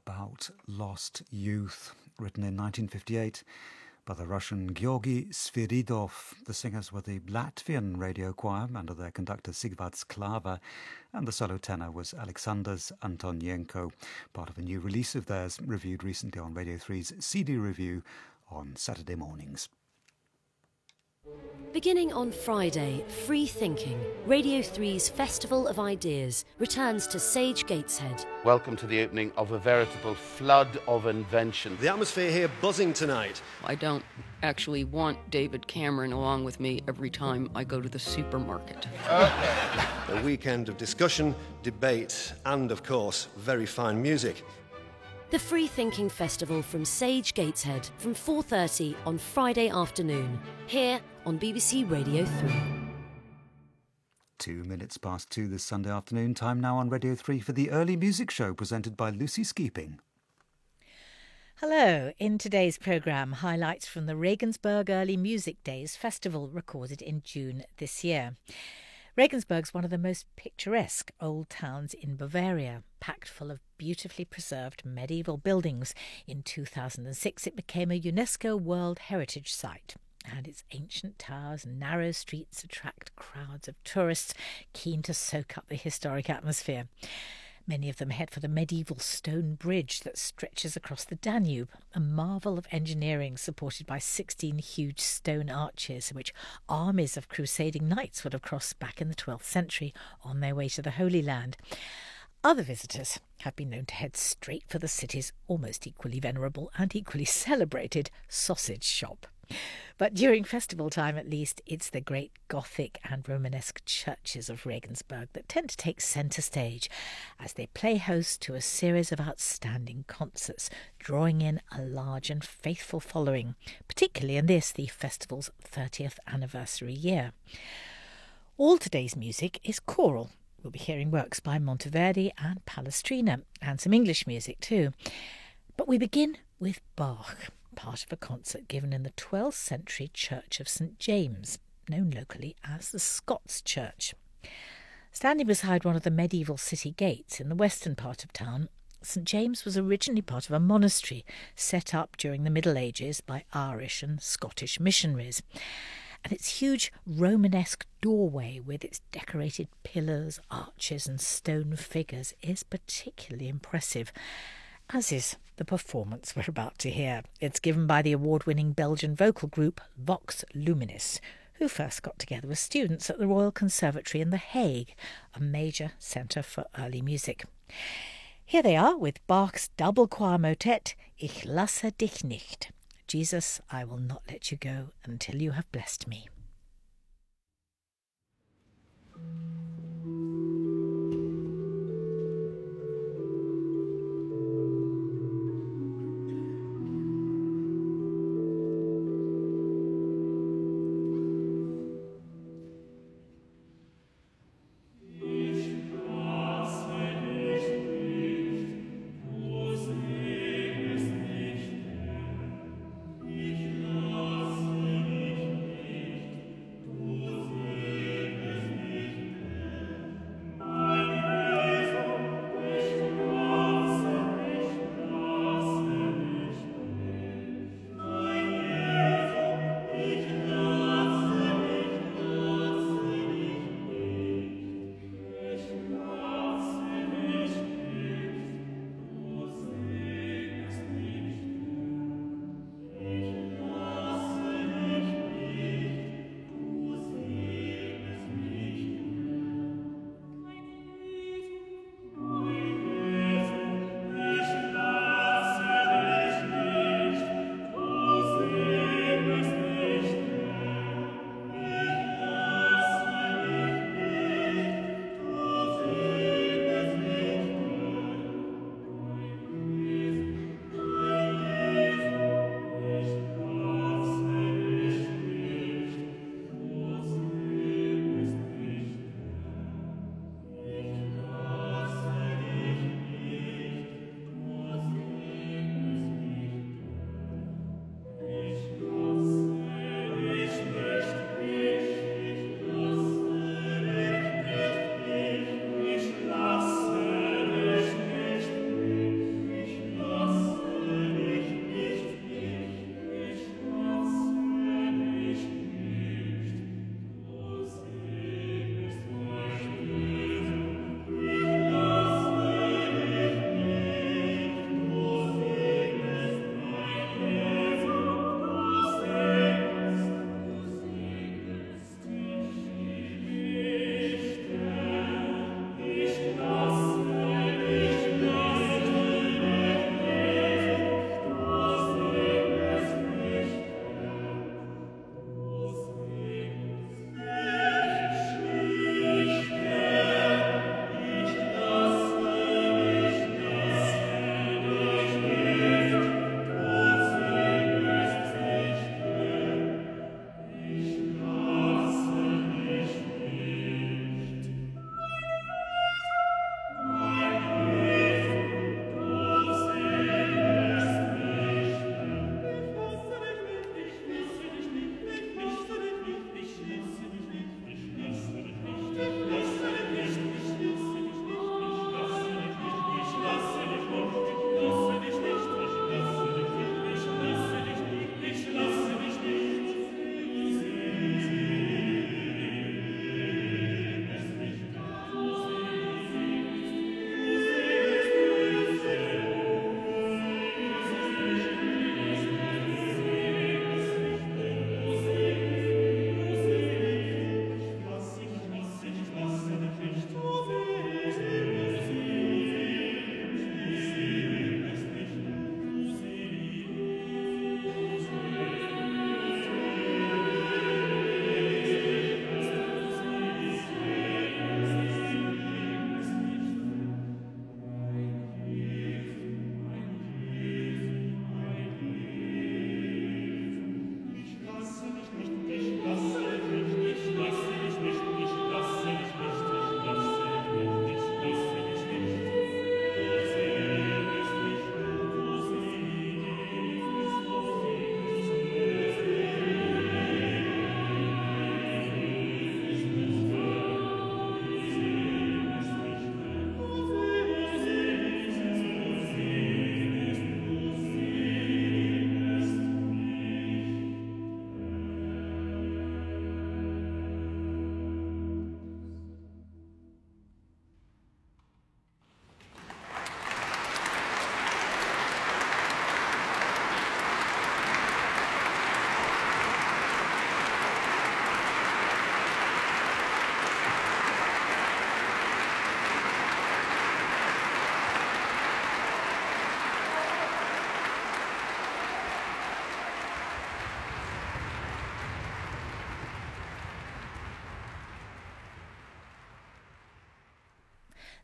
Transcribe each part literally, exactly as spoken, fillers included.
about lost youth, written in nineteen fifty-eight by the Russian Georgy Sviridov. The singers were the Latvian radio choir under their conductor Sigvards Klava, and the solo tenor was Alexandrs Antonienko, part of a new release of theirs, reviewed recently on Radio three's C D Review on Saturday mornings. Beginning on Friday, Free Thinking, Radio three's Festival of Ideas, returns to Sage Gateshead. Welcome to the opening of a veritable flood of invention. The atmosphere here buzzing tonight. I don't actually want David Cameron along with me every time I go to the supermarket. Okay. A weekend of discussion, debate, and, of course, very fine music. The Free Thinking Festival from Sage Gateshead from four thirty on Friday afternoon, here on B B C Radio three. Two minutes past two this Sunday afternoon, time now on Radio three for the Early Music Show presented by Lucy Skeeping. Hello. In today's programme, highlights from the Regensburg Early Music Days festival recorded in June this year. Regensburg's one of the most picturesque old towns in Bavaria, packed full of beautifully preserved medieval buildings. In two thousand six, it became a UNESCO World Heritage Site, and its ancient towers and narrow streets attract crowds of tourists keen to soak up the historic atmosphere. Many of them head for the medieval stone bridge that stretches across the Danube, a marvel of engineering supported by sixteen huge stone arches, which armies of crusading knights would have crossed back in the twelfth century on their way to the Holy Land. Other visitors have been known to head straight for the city's almost equally venerable and equally celebrated sausage shop. But during festival time, at least, it's the great Gothic and Romanesque churches of Regensburg that tend to take centre stage as they play host to a series of outstanding concerts, drawing in a large and faithful following, particularly in this, the festival's thirtieth anniversary year. All today's music is choral. We'll be hearing works by Monteverdi and Palestrina, and some English music too. But we begin with Bach, part of a concert given in the twelfth century Church of Saint James, known locally as the Scots Church. Standing beside one of the medieval city gates in the western part of town, Saint James was originally part of a monastery set up during the Middle Ages by Irish and Scottish missionaries. And its huge Romanesque doorway with its decorated pillars, arches and stone figures is particularly impressive, as is the performance we're about to hear. It's given by the award-winning Belgian vocal group Vox Luminis, who first got together with students at the Royal Conservatory in The Hague, a major centre for early music. Here they are with Bach's double choir motet, Ich lasse dich nicht. Jesus, I will not let you go until you have blessed me.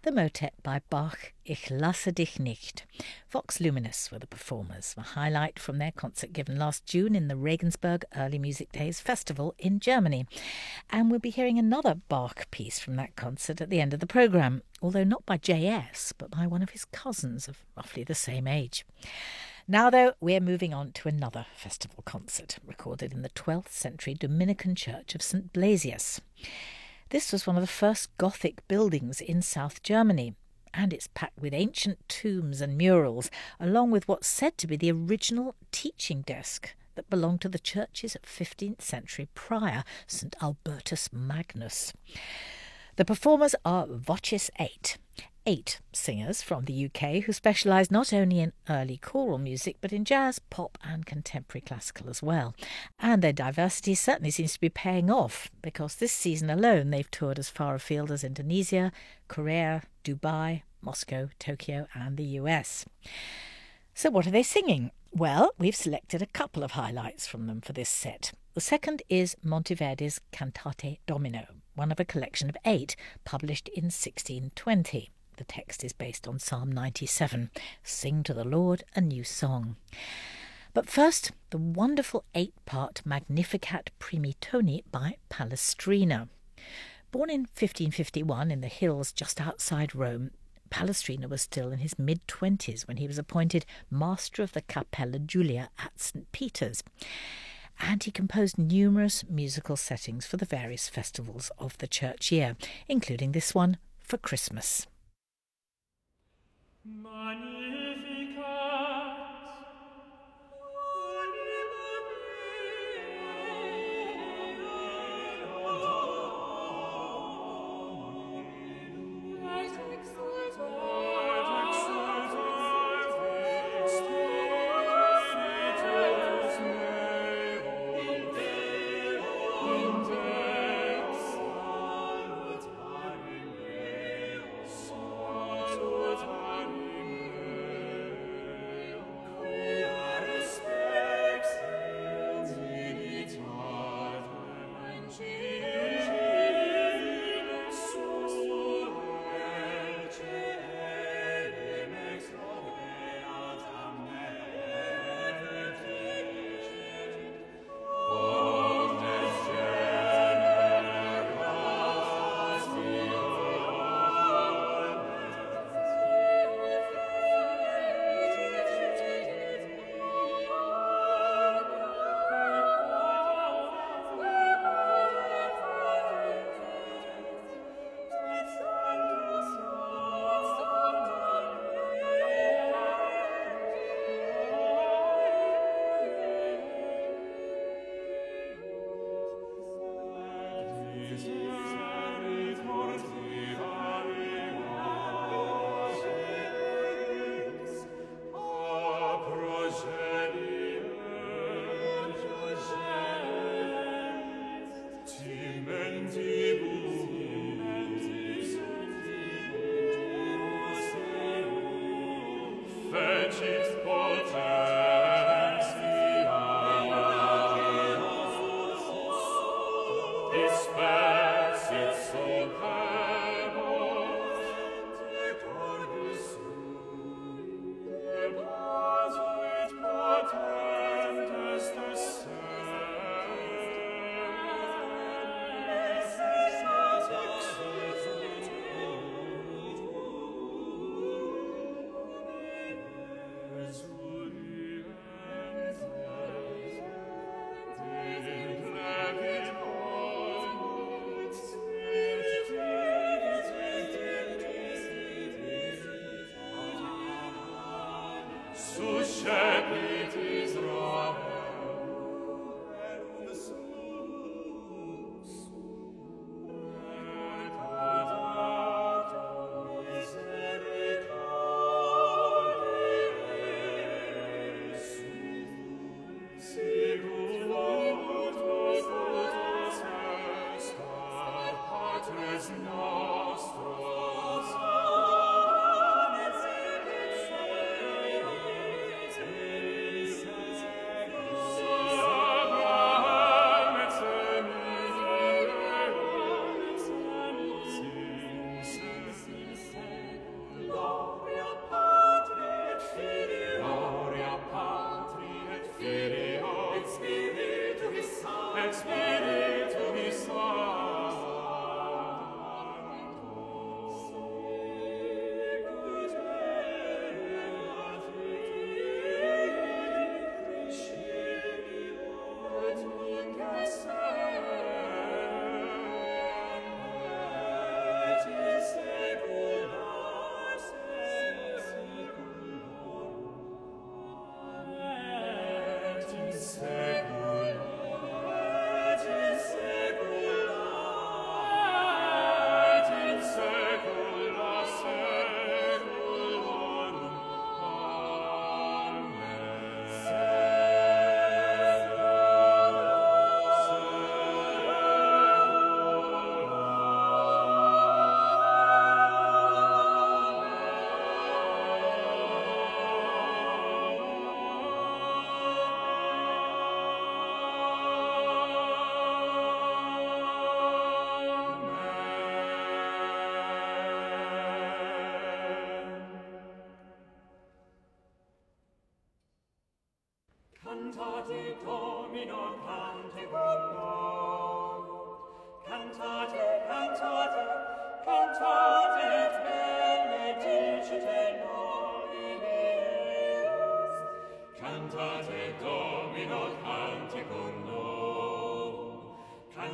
the motet by Bach, Ich lasse dich nicht. Vox Luminis were the performers, a highlight from their concert given last June in the Regensburg Early Music Days Festival in Germany. And we'll be hearing another Bach piece from that concert at the end of the programme, although not by J S, but by one of his cousins of roughly the same age. Now, though, we're moving on to another festival concert, recorded in the twelfth century Dominican church of Saint Blasius. This was one of the first Gothic buildings in South Germany, and it's packed with ancient tombs and murals, along with what's said to be the original teaching desk that belonged to the church's fifteenth century prior, Saint Albertus Magnus. The performers are Voces eight, eight singers from the U K who specialise not only in early choral music but in jazz, pop and contemporary classical as well. And their diversity certainly seems to be paying off, because this season alone they've toured as far afield as Indonesia, Korea, Dubai, Moscow, Tokyo and the U S. So what are they singing? Well, we've selected a couple of highlights from them for this set. The second is Monteverdi's Cantate Domino, one of a collection of eight published in sixteen twenty. The text is based on Psalm ninety-seven, Sing to the Lord a New Song. But first, the wonderful eight-part Magnificat Primitoni by Palestrina. Born in fifteen fifty-one in the hills just outside Rome, Palestrina was still in his mid-twenties when he was appointed Master of the Capella Julia at Saint Peter's. And he composed numerous musical settings for the various festivals of the church year, including this one for Christmas.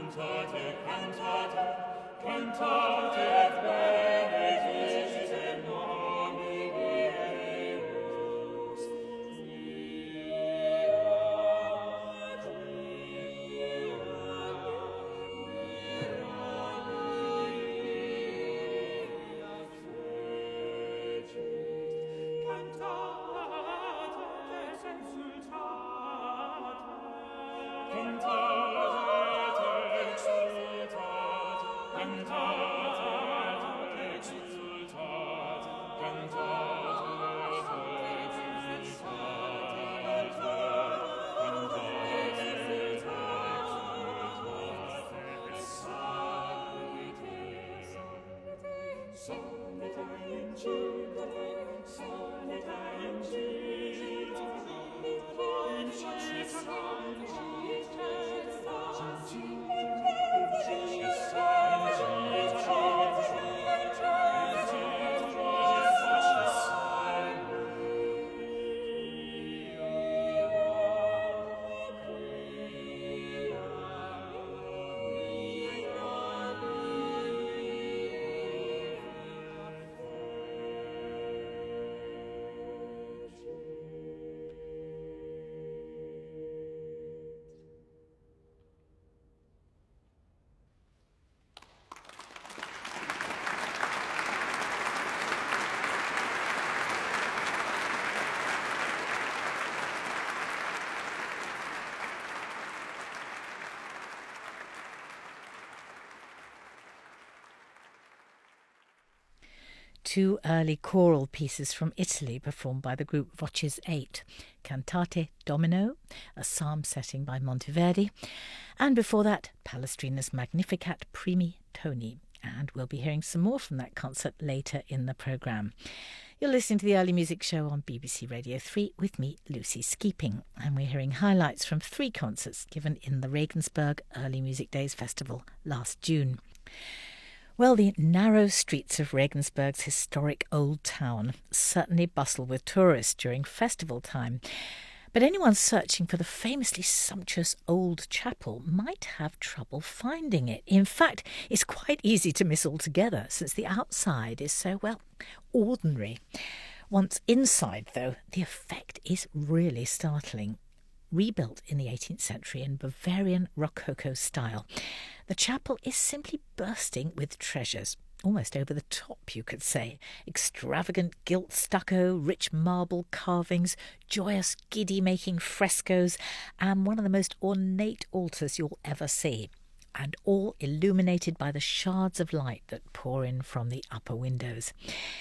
Two early choral pieces from Italy performed by the group Voces eight, Cantate Domino, a psalm setting by Monteverdi, and before that, Palestrina's Magnificat Primi Toni, and we'll be hearing some more from that concert later in the programme. You're listening to the Early Music Show on B B C Radio three with me, Lucy Skeeping, and we're hearing highlights from three concerts given in the Regensburg Early Music Days Festival last June. Well, the narrow streets of Regensburg's historic old town certainly bustle with tourists during festival time. But anyone searching for the famously sumptuous old chapel might have trouble finding it. In fact, it's quite easy to miss altogether, since the outside is so, well, ordinary. Once inside, though, the effect is really startling. Rebuilt in the eighteenth century in Bavarian Rococo style, the chapel is simply bursting with treasures, almost over the top, you could say. Extravagant gilt stucco, rich marble carvings, joyous giddy-making frescoes, and one of the most ornate altars you'll ever see, and all illuminated by the shards of light that pour in from the upper windows.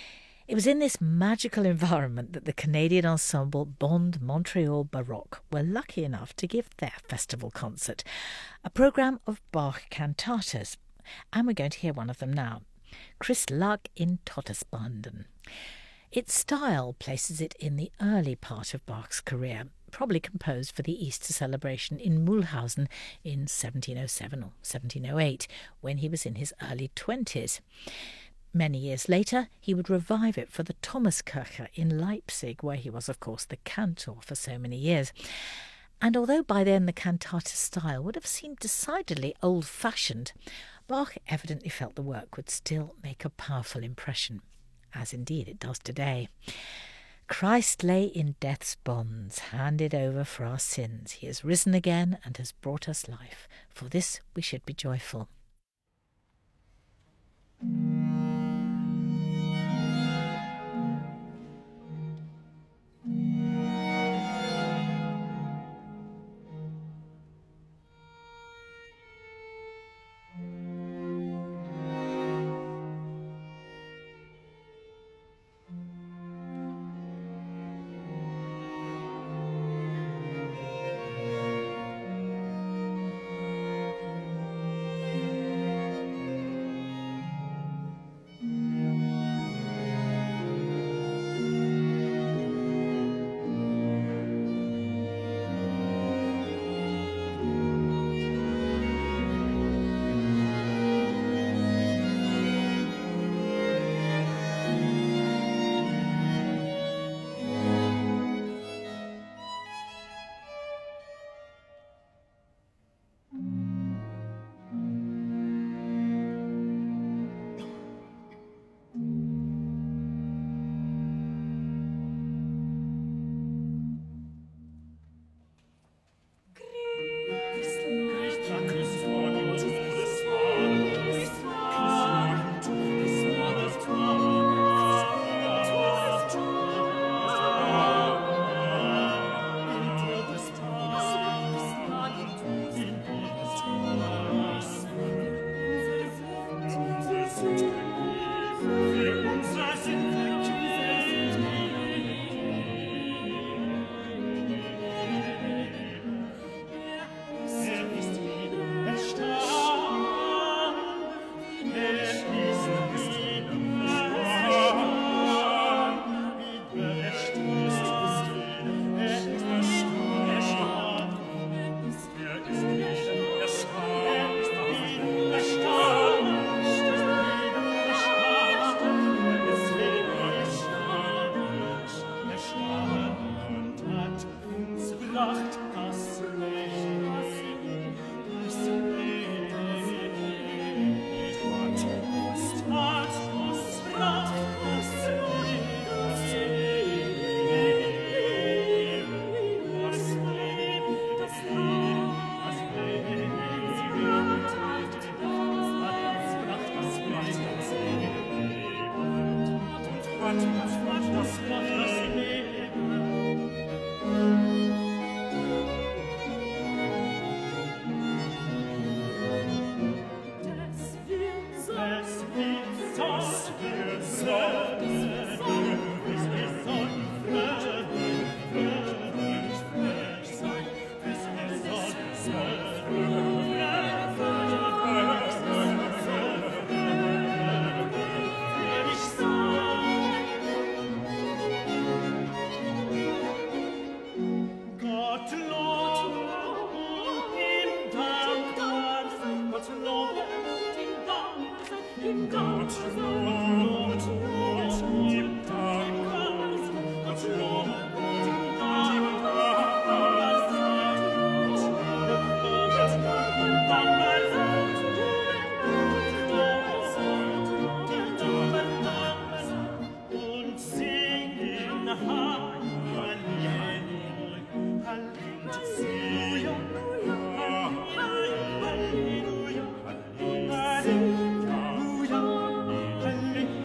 It was in this magical environment that the Canadian ensemble Bond Montreal Baroque were lucky enough to give their festival concert, a programme of Bach cantatas, and we're going to hear one of them now, Christ lag in Todesbanden. Its style places it in the early part of Bach's career, probably composed for the Easter celebration in Mühlhausen in seventeen oh seven or seventeen oh eight, when he was in his early twenties. Many years later, he would revive it for the Thomaskirche in Leipzig, where he was, of course, the cantor for so many years. And although by then the cantata style would have seemed decidedly old-fashioned, Bach evidently felt the work would still make a powerful impression, as indeed it does today. Christ lay in death's bonds, handed over for our sins. He has risen again and has brought us life. For this we should be joyful. Halleluja, Halleluja, Halleluja.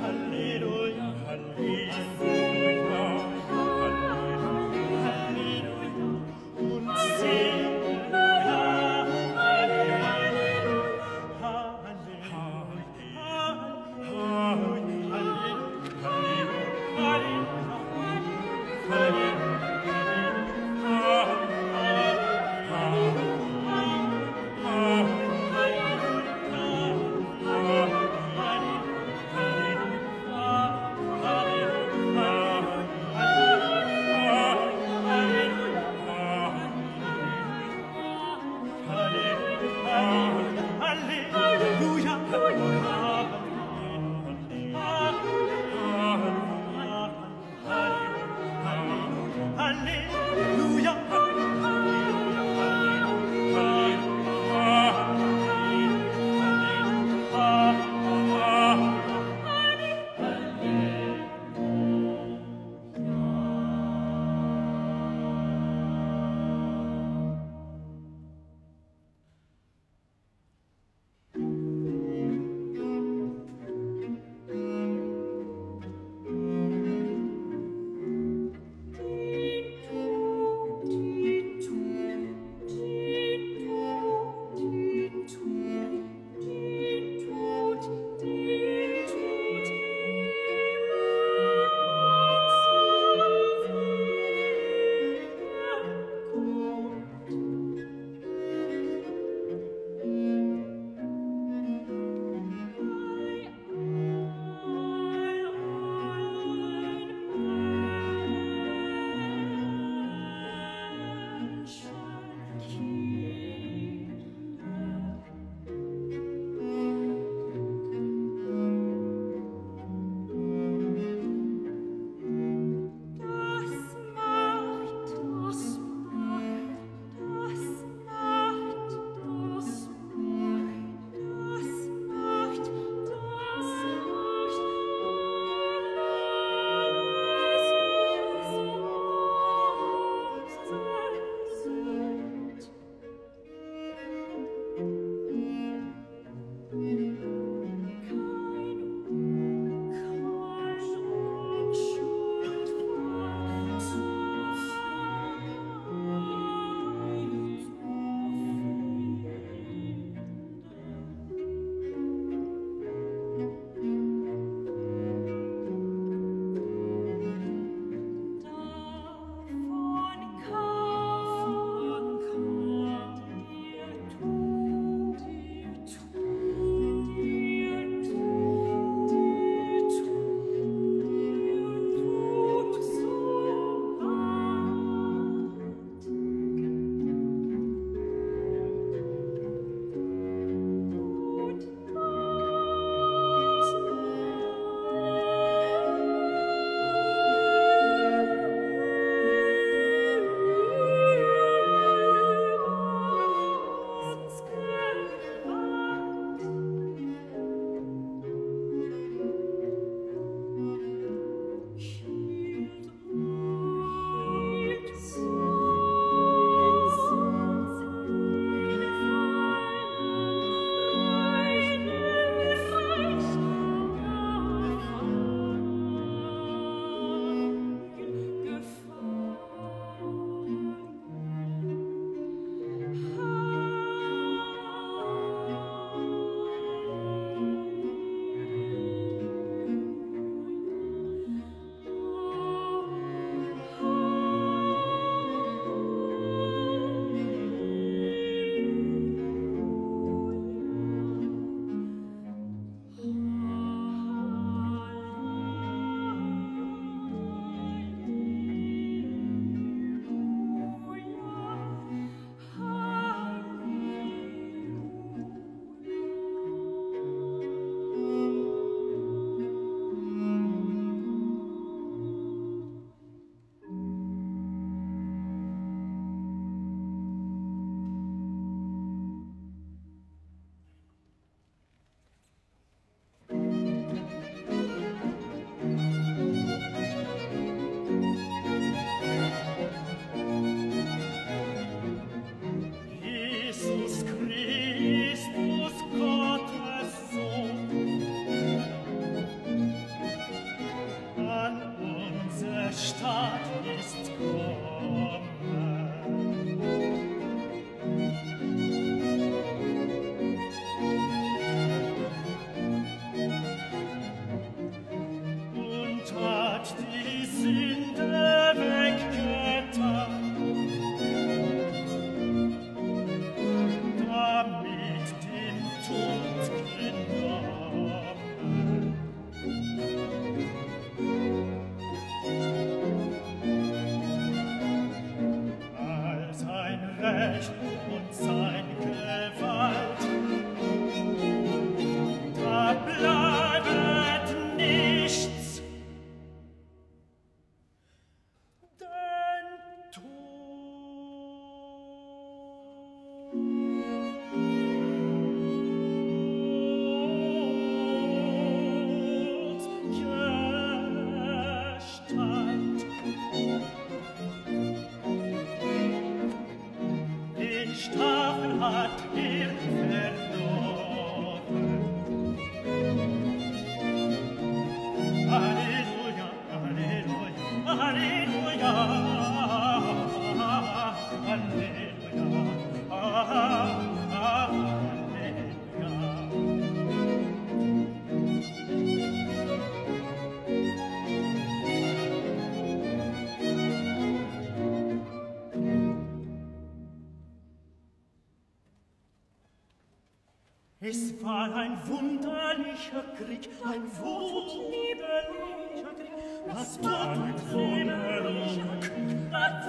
Es war ein wunderlicher Krieg, ein wunderlicher Krieg. Das war ein wunderlicher Krieg, das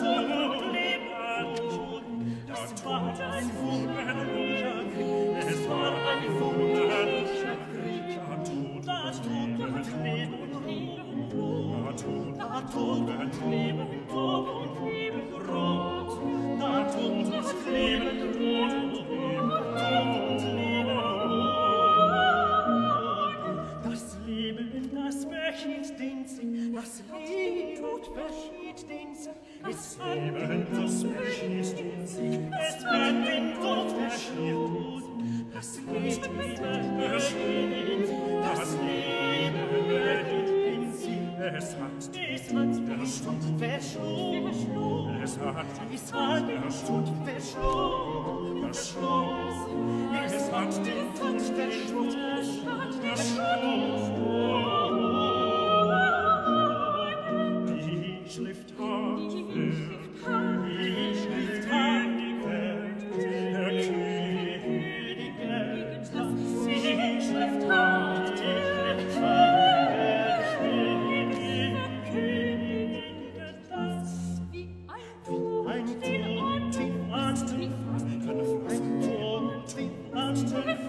war ein wunderlicher Krieg. Es war ein wunderlicher Krieg. Da Tod und Leben und Leben rot. Da Tod und Leben, Tod und Leben rot. Da Tod und Leben, Tod und Leben, Tod und Leben rot. Das Leben, das beschied den Sieg. Das Leben beschied den Sieg. Das Leben, das beschied den Sieg. Es hat den Tod beschied. Das Leben beschied den Sieg. Das Leben beschied den Sieg. Es hat, es hat der Tod verschlungen. Es hat, es hat der Tod verschlungen. Es hat den Tod verschlungen. Die Schrift hat, die Schrift hat die Welt erkündigt. Die Schrift hat die Welt erkündigt. Das wie ein Tod tief ans Tief, ein Tod tief ans Tief.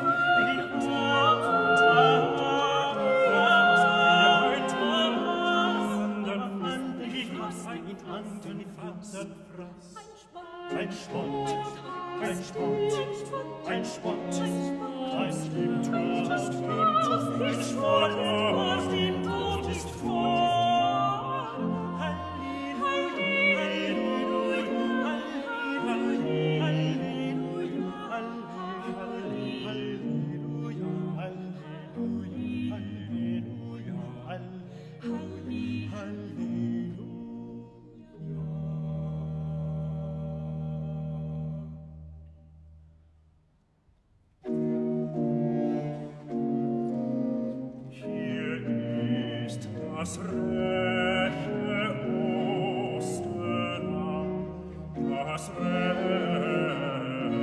Ein Spott, ein Spott, ein Spott, aus dem Tod ist vor, ein Spott, aus dem Tod ist vor. Halleluja, Halleluja, Halleluja, Halleluja, Halleluja, Halleluja, Halleluja. Das rechte Osterland, das rechte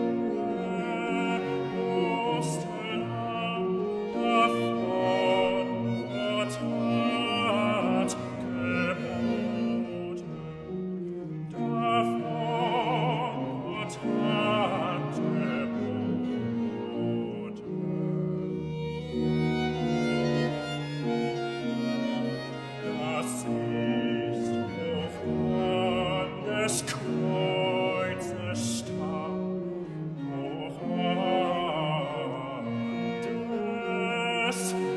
Osterland, davon Gott hat geboten, davon Gott hat geboten. Das ist auf des Kreuzes Stab, auch an des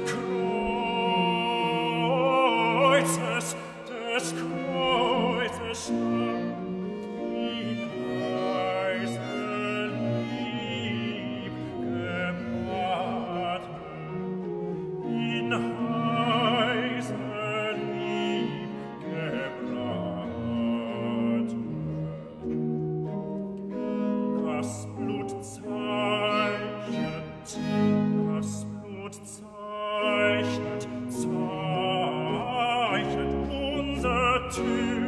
Kreuzes, des Kreuzes Stab, in Eisenlieb gebraten, in Eisenlieb gebraten. Das Blut zeichnet, das Blut zeichnet, zeichnet unser Tür.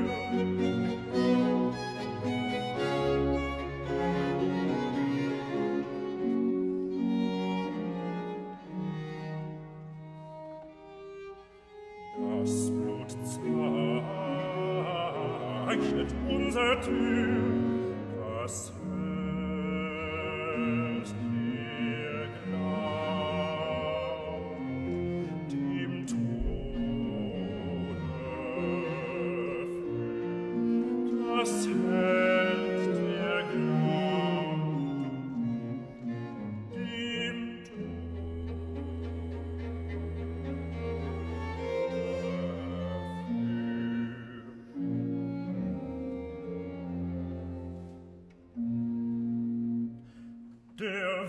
Das Blut zeichnet unser Tür, was hörst ihr glaubt, dem Tode führt, das hält der Glaubt, dem Der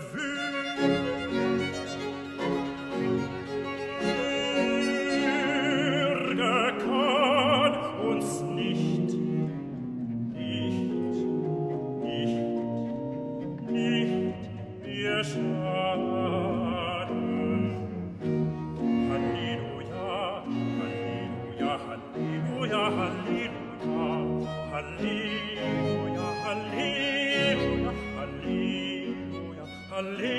Würger kann uns nicht, nicht, nicht, nicht mehr schaden. Halleluja, Halleluja, Halleluja, Halleluja, Halleluja, Halleluja, Halleluja, Halleluja.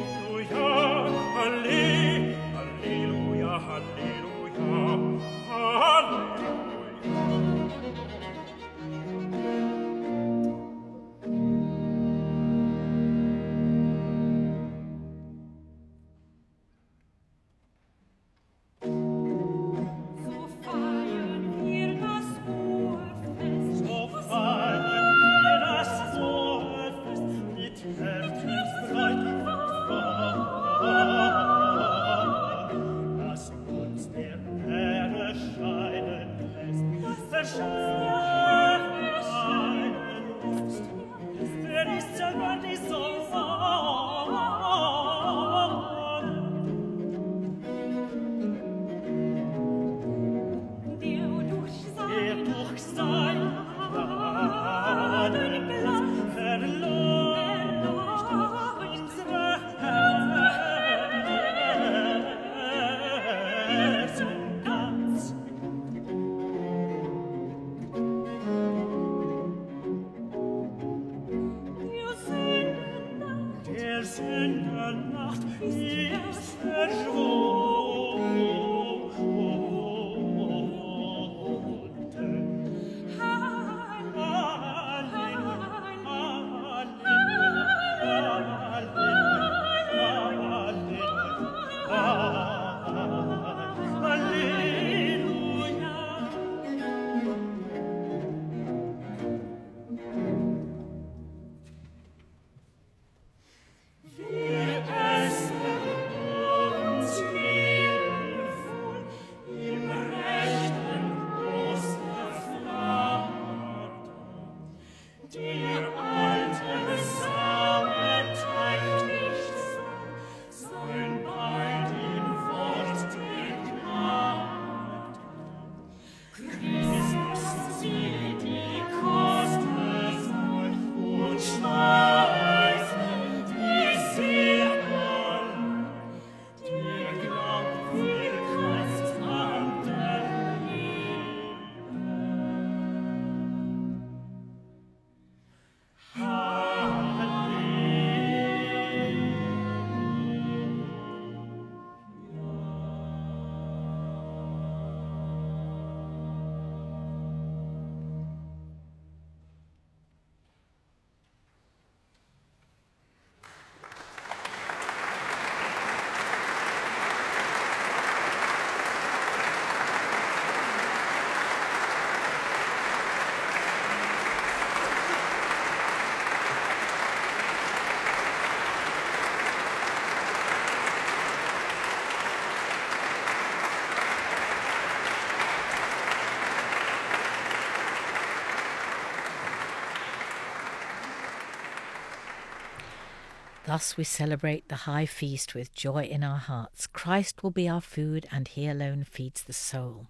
Thus we celebrate the high feast with joy in our hearts. Christ will be our food, and he alone feeds the soul.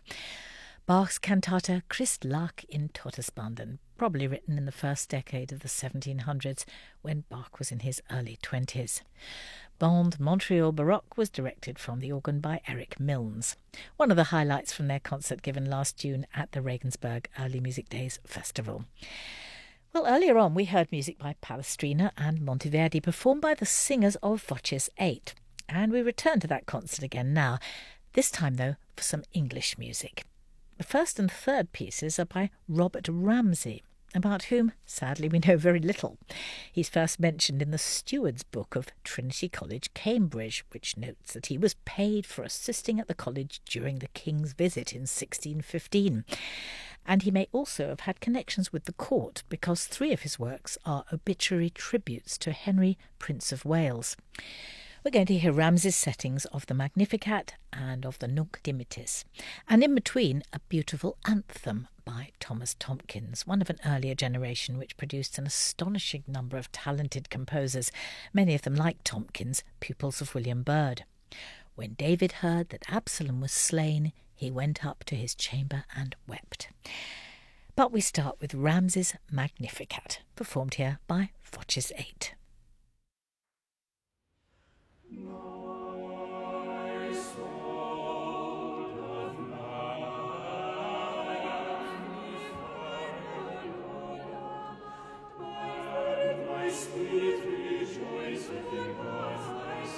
Bach's cantata Christ lag in Todesbanden, probably written in the first decade of the seventeen hundreds, when Bach was in his early twenties. Bond Montreal Baroque was directed from the organ by Eric Milnes, one of the highlights from their concert given last June at the Regensburg Early Music Days Festival. Well, earlier on we heard music by Palestrina and Monteverdi performed by the singers of Voces eight, and we return to that concert again now, this time though for some English music. The first and third pieces are by Robert Ramsay, about whom, sadly, we know very little. He's first mentioned in the Steward's Book of Trinity College, Cambridge, which notes that he was paid for assisting at the college during the King's visit in sixteen fifteen. And he may also have had connections with the court, because three of his works are obituary tributes to Henry, Prince of Wales. We're going to hear Ramsay's settings of the Magnificat and of the Nunc Dimittis, and in between a beautiful anthem by Thomas Tomkins, one of an earlier generation which produced an astonishing number of talented composers, many of them, like Tomkins, pupils of William Byrd. When David heard that Absalom was slain, he went up to his chamber and wept. But we start with Ramsay's Magnificat, performed here by Voces eight. My soul doth magnify, my spirit rejoiceth in God thy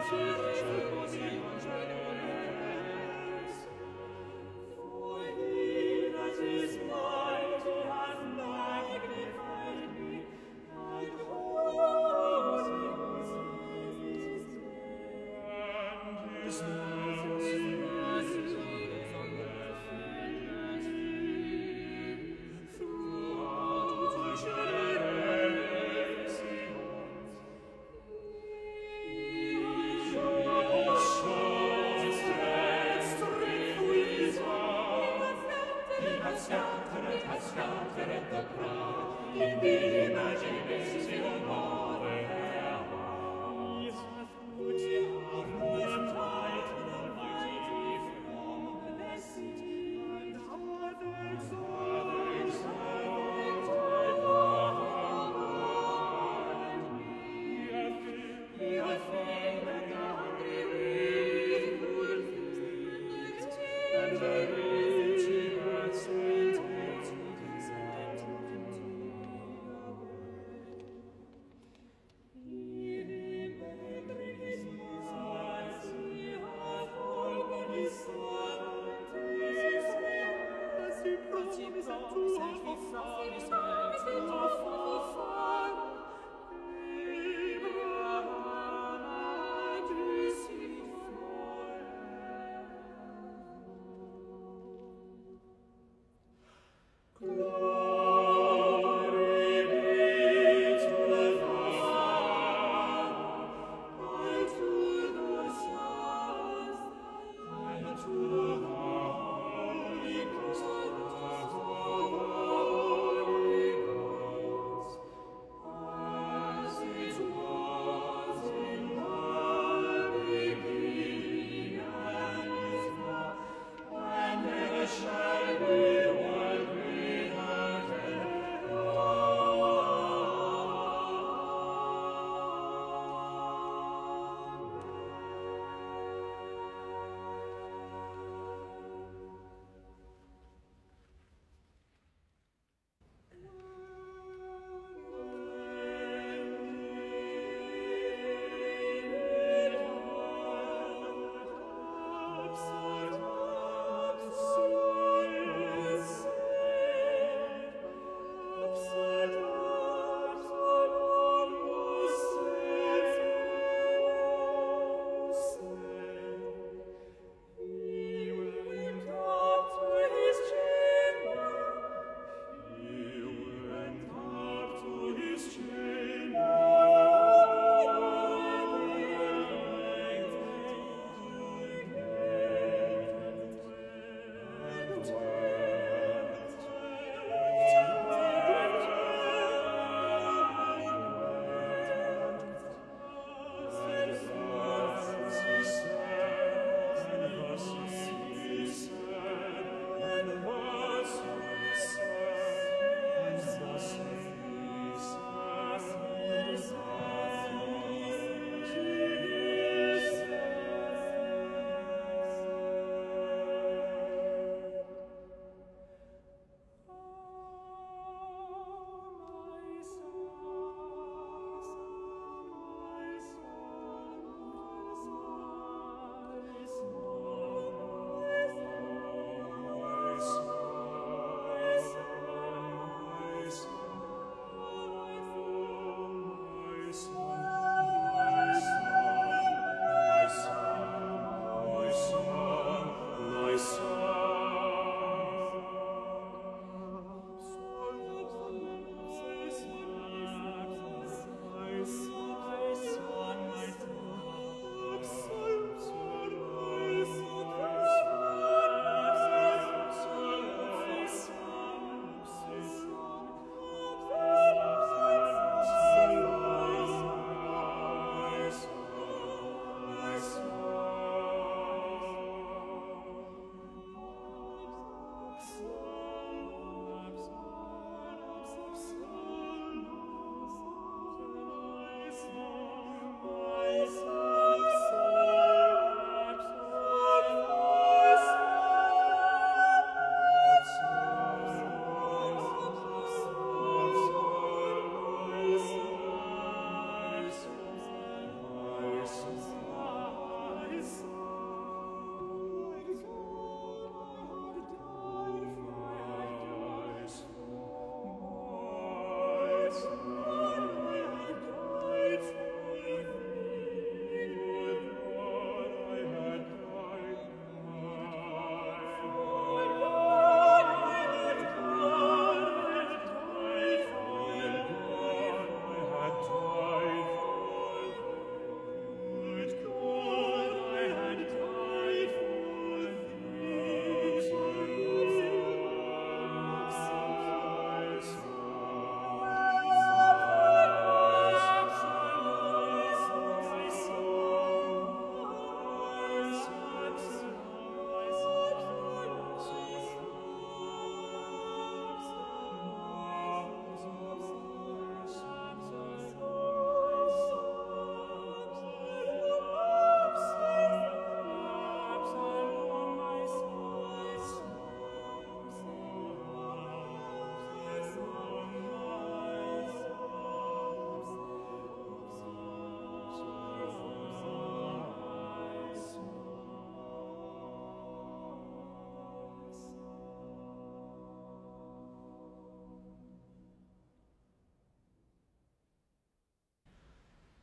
He hath put our tide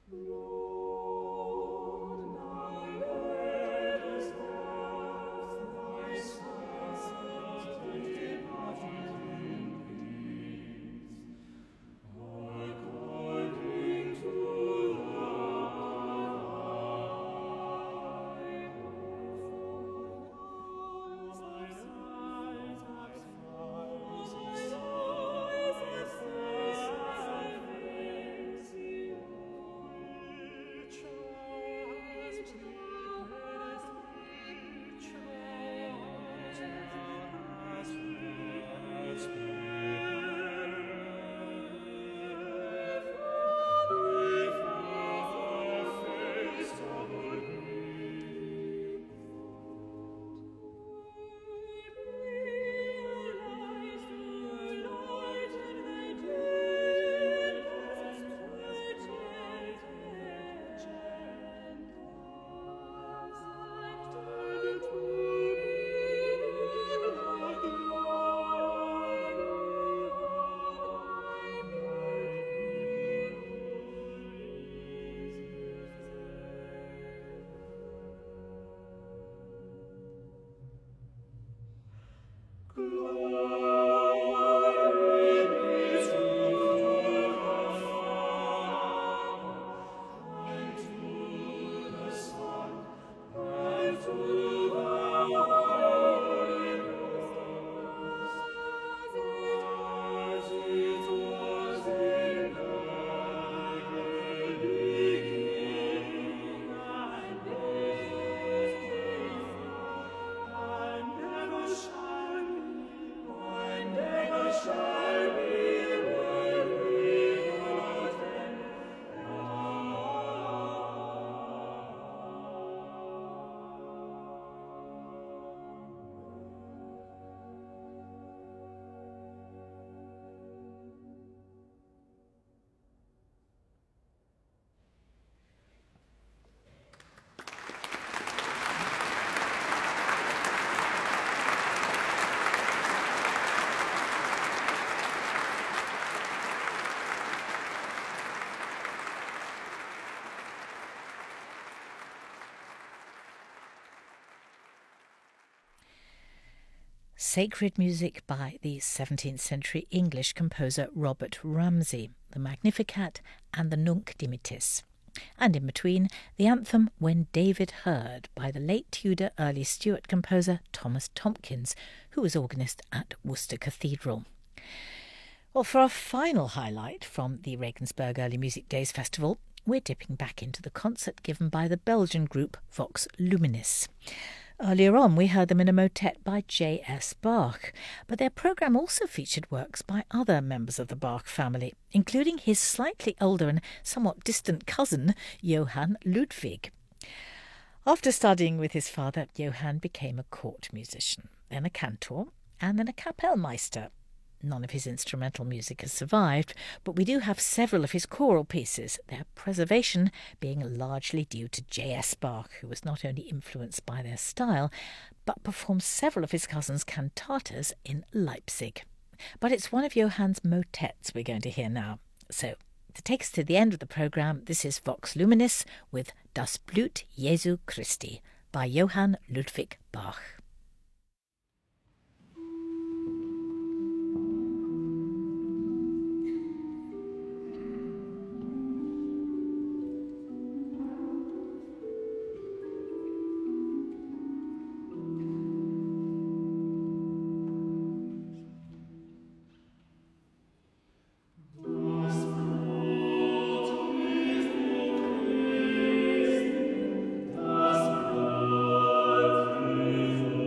Sacred music by the seventeenth century English composer Robert Ramsay, the Magnificat and the Nunc Dimittis. And in between, the anthem When David Heard by the late Tudor early Stuart composer Thomas Tomkins, who was organist at Worcester Cathedral. Well, for our final highlight from the Regensburg Early Music Days Festival, we're dipping back into the concert given by the Belgian group Vox Luminis. Earlier on, we heard them in a motet by J S Bach, but their programme also featured works by other members of the Bach family, including his slightly older and somewhat distant cousin, Johann Ludwig. After studying with his father, Johann became a court musician, then a cantor, and then a Kapellmeister. None of his instrumental music has survived, but we do have several of his choral pieces, their preservation being largely due to J S Bach, who was not only influenced by their style, but performed several of his cousin's cantatas in Leipzig. But it's one of Johann's motets we're going to hear now. So, to take us to the end of the programme, this is Vox Luminis with Das Blut Jesu Christi by Johann Ludwig Bach. Das Blut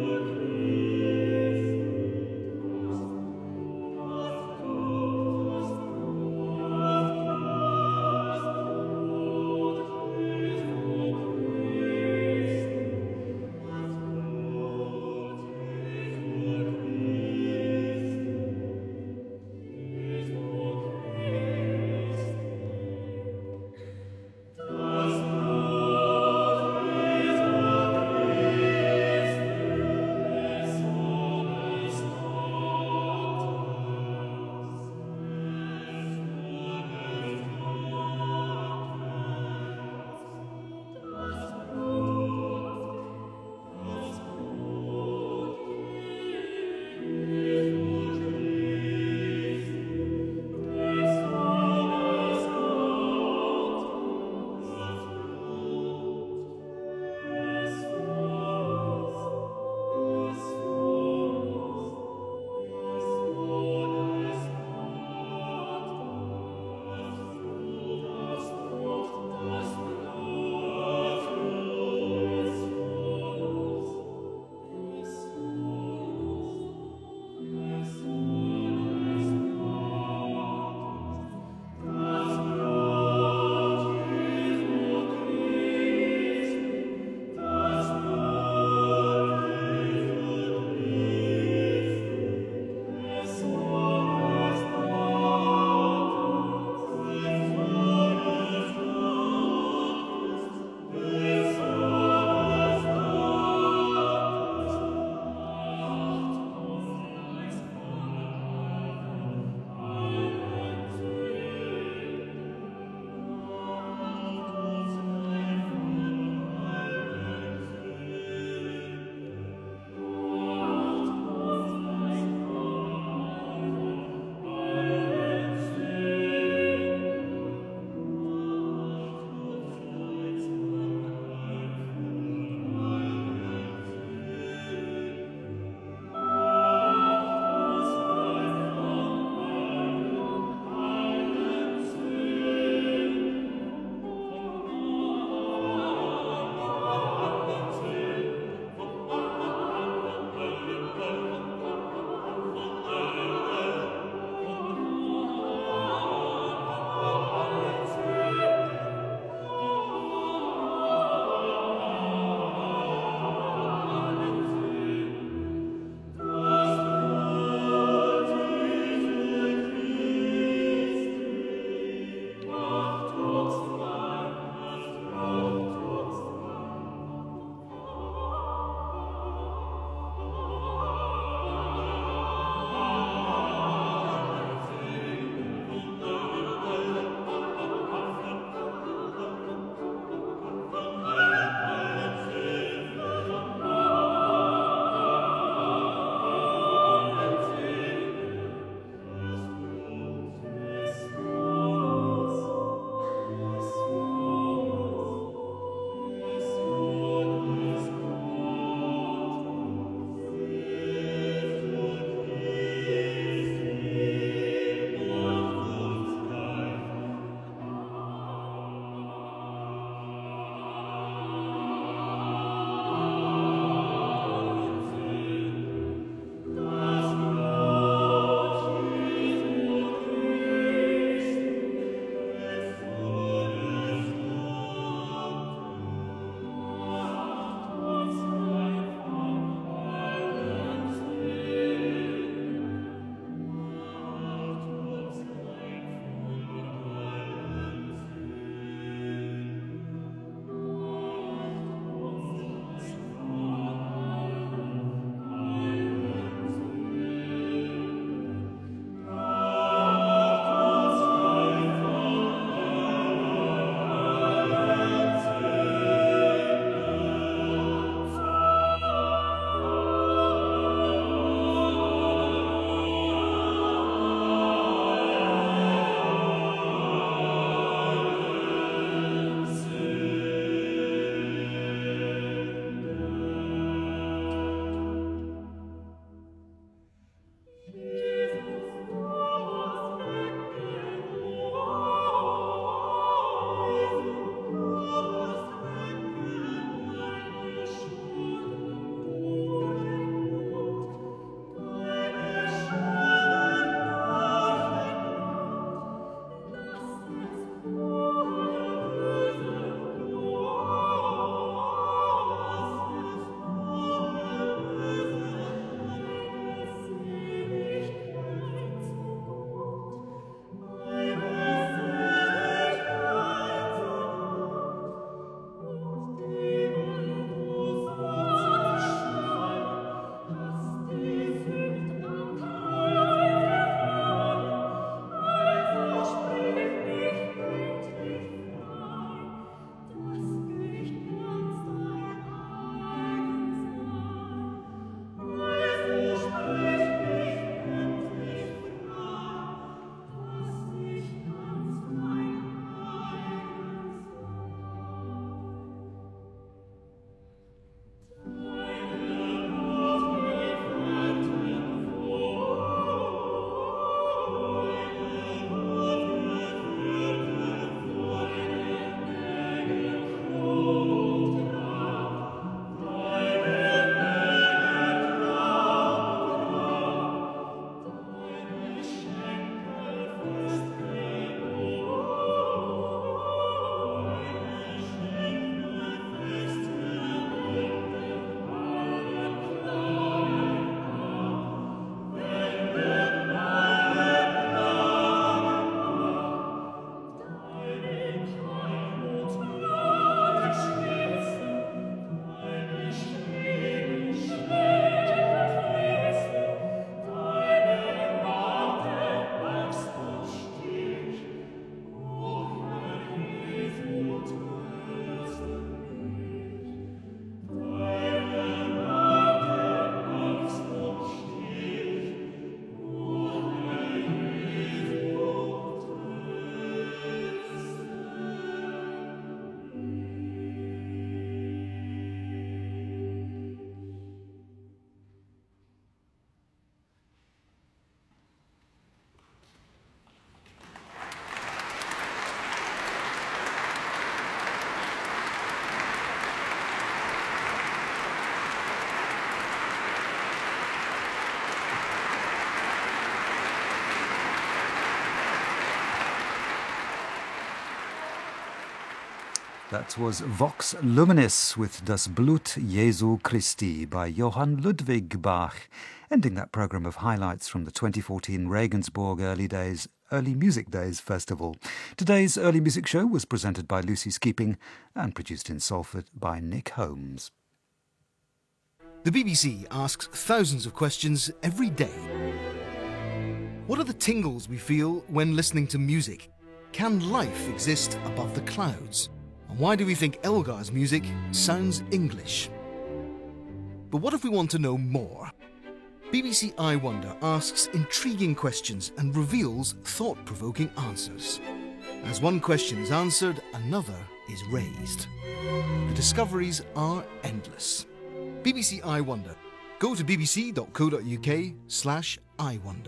That was Vox Luminis with Das Blut Jesu Christi by Johann Ludwig Bach, ending that programme of highlights from the twenty fourteen Regensburg Early Days Early Music Days Festival. Today's Early Music Show was presented by Lucy Skeeping and produced in Salford by Nick Holmes. The B B C asks thousands of questions every day. What are the tingles we feel when listening to music? Can life exist above the clouds? And why do we think Elgar's music sounds English? But what if we want to know more? B B C I Wonder asks intriguing questions and reveals thought-provoking answers. As one question is answered, another is raised. The discoveries are endless. B B C I Wonder. Go to bbc.co.uk slash I Wonder.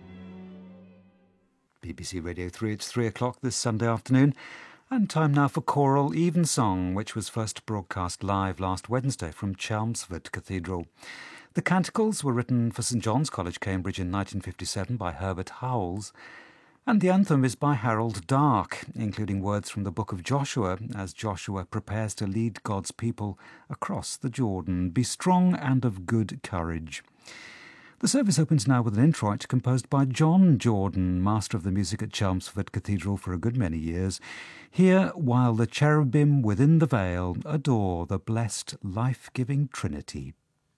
B B C Radio three, it's three o'clock this Sunday afternoon. And time now for Choral Evensong, which was first broadcast live last Wednesday from Chelmsford Cathedral. The canticles were written for St John's College, Cambridge in nineteen fifty-seven by Herbert Howells, and the anthem is by Harold Darke, including words from the book of Joshua as Joshua prepares to lead God's people across the Jordan. Be strong and of good courage. The service opens now with an introit composed by John Jordan, master of the music at Chelmsford Cathedral for a good many years. Here, while the cherubim within the veil adore the blessed life-giving Trinity.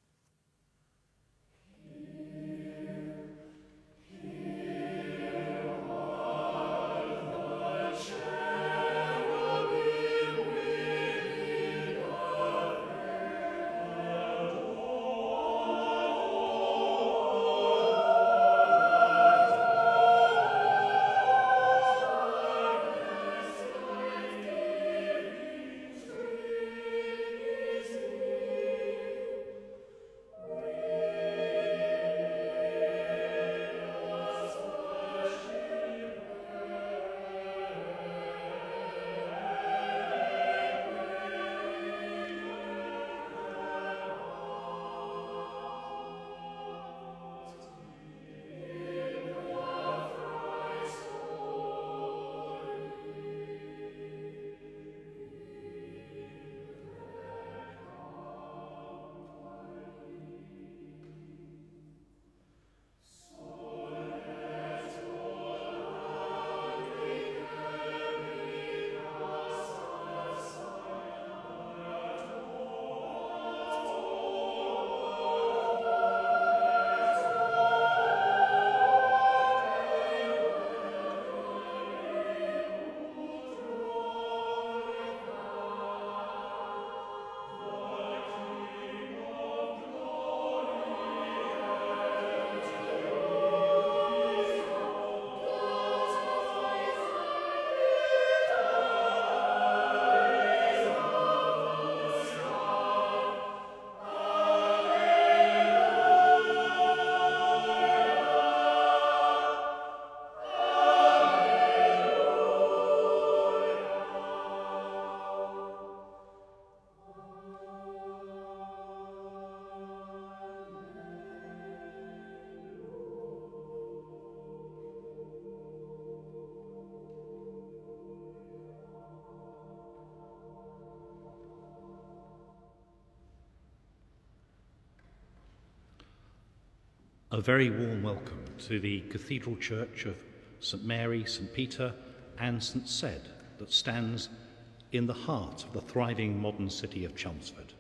A very warm welcome to the Cathedral Church of St Mary, St Peter and St Ced that stands in the heart of the thriving modern city of Chelmsford.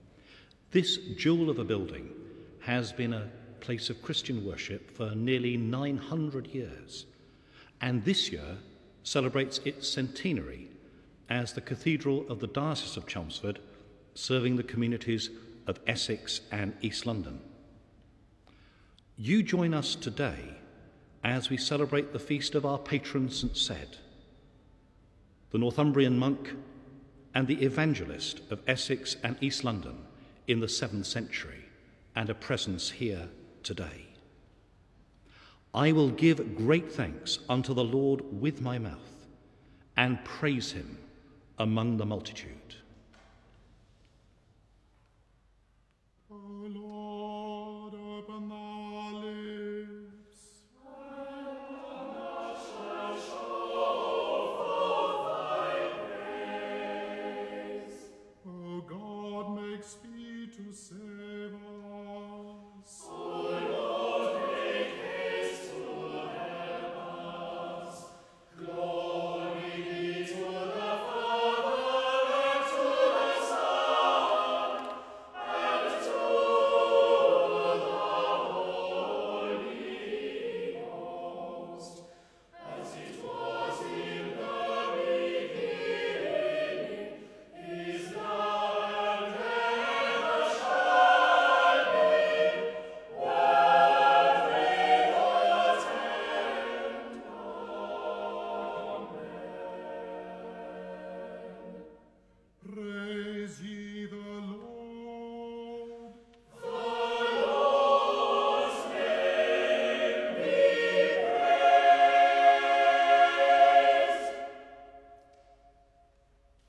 This jewel of a building has been a place of Christian worship for nearly nine hundred years, and this year celebrates its centenary as the Cathedral of the Diocese of Chelmsford, serving the communities of Essex and East London. You join us today as we celebrate the feast of our patron St Ced, the Northumbrian monk and the evangelist of Essex and East London in the seventh century, and a presence here today. I will give great thanks unto the Lord with my mouth, and praise him among the multitude. O Lord, open our lips.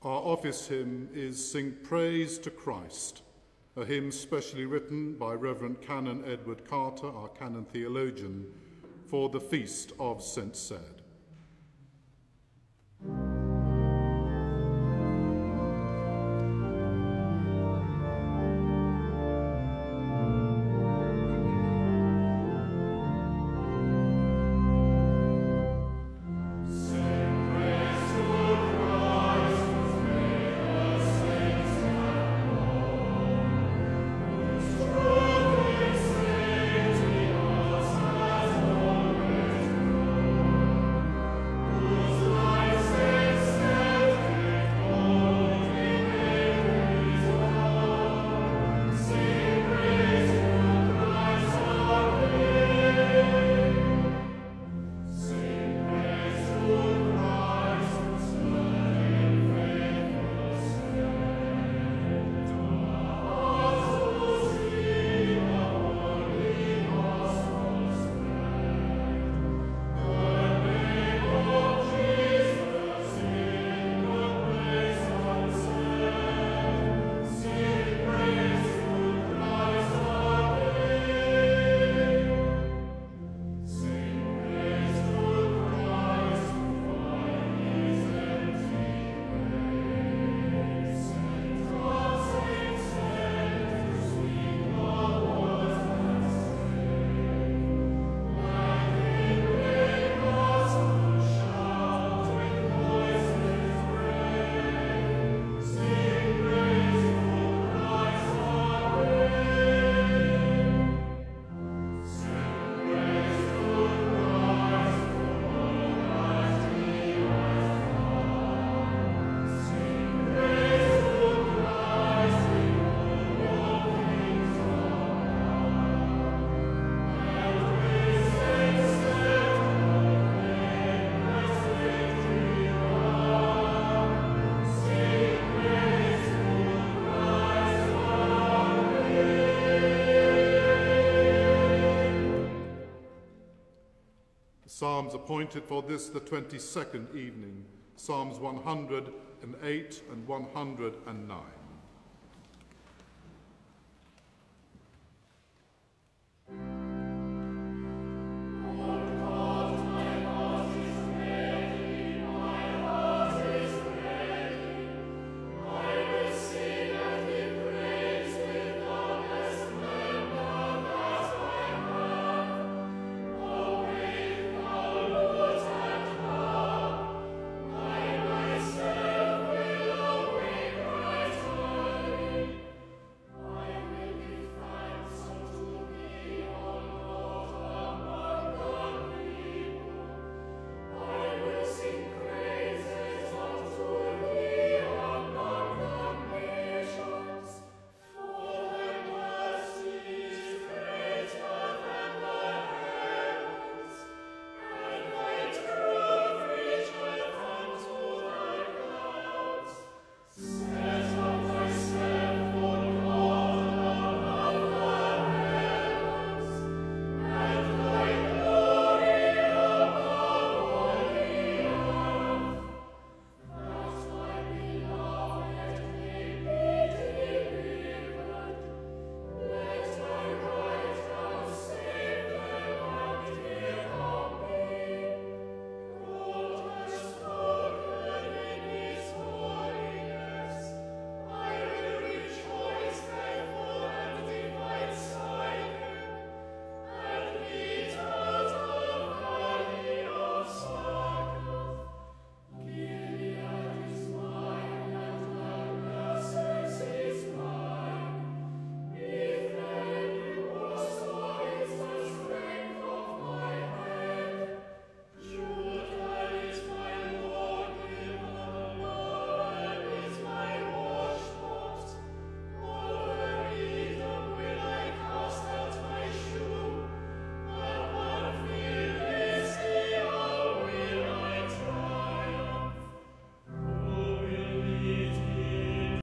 Our office hymn is Sing Praise to Christ, a hymn specially written by Reverend Canon Edward Carter, our canon theologian, for the feast of Saint Ced. Psalms appointed for this, the twenty-second evening, Psalms one hundred eight and one hundred nine.